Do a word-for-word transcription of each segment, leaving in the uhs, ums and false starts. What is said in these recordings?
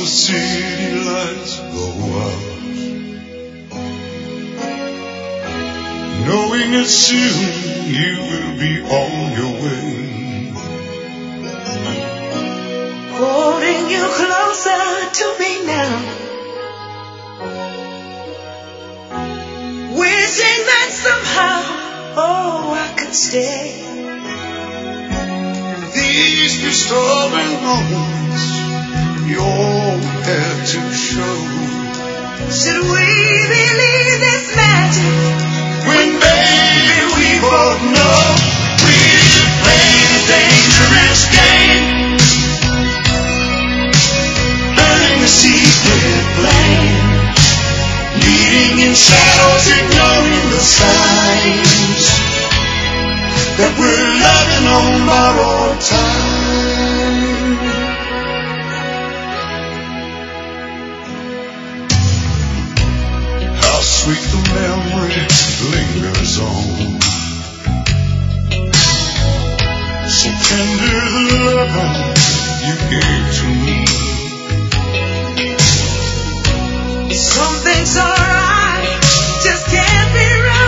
the city lights go out, knowing that soon you will be on your way, holding you closer to me now, wishing that somehow, oh, I could stay. These few stolen moments you'll have to show. Should we believe this magic? When baby we both know we're playing a dangerous game, learning the secret blame, leading in shadows, ignoring the signs that we're loving on borrowed time. How sweet the memory lingers on, so tender the love you gave to me. Some things are right, just can't be wrong.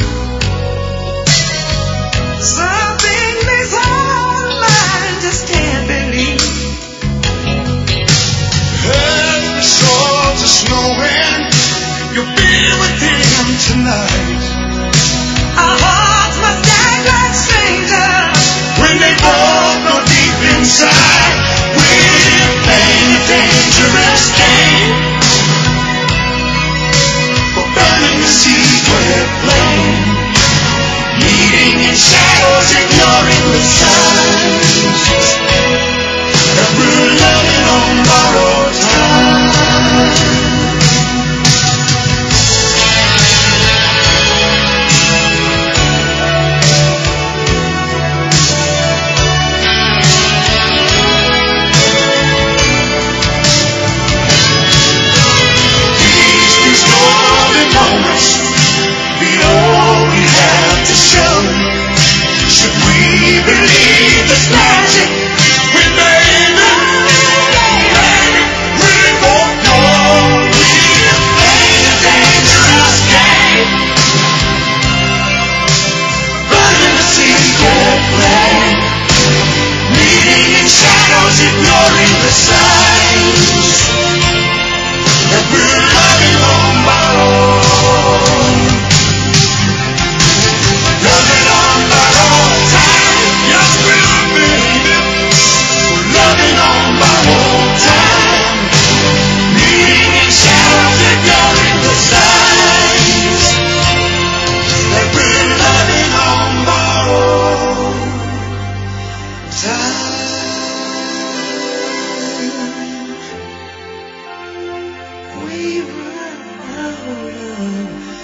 Something makes all mine, just can't believe. As the stars are snowing, you'll be with him tonight. Our hearts must act like strangers When they both know deep inside we're playing a dangerous game, we're burning the secret flame, leading in shadows, ignoring the signs that we're loving on borrowed time. These few stolen moments be all we have to show. Should we believe this magic? When baby, baby, we both know we're playing a dangerous game, burning a secret flame, leading in shadows, ignoring the signs that we're loving on borrowed, loving on borrowed time. Yes, we are, baby. We're loving on borrowed time, leading in shadows, ignoring the signs that we're loving on borrowed time. we run out of